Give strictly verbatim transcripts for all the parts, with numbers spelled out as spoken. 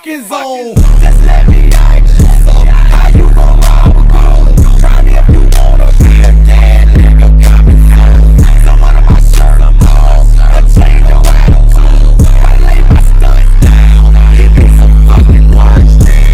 fucking zone. Just let me ask you some. How you gon' rob a gold? Try me if you wanna be a dad, nigga, coming soon. Some under my shirt, I'm all. I change your attitude. I lay my stunt down. Give me some fucking watch.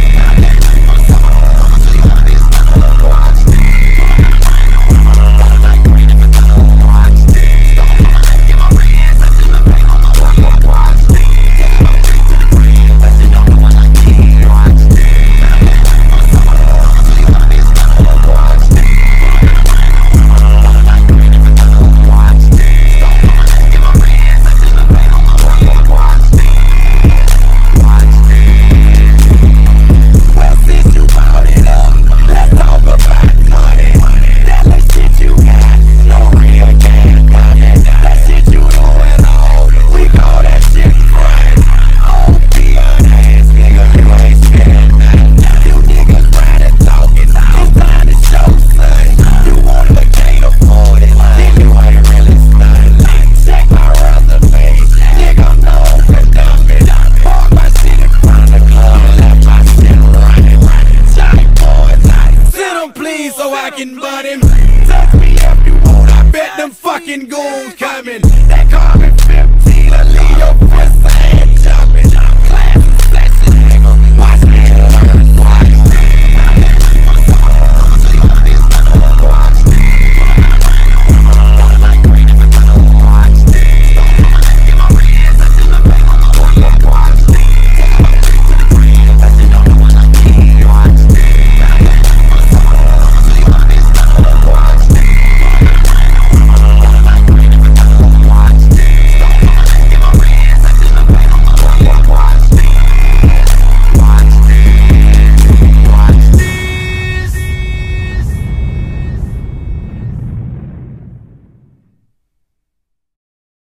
So I can butt him. Touch me if you want. I bet them fucking goons coming. That coming.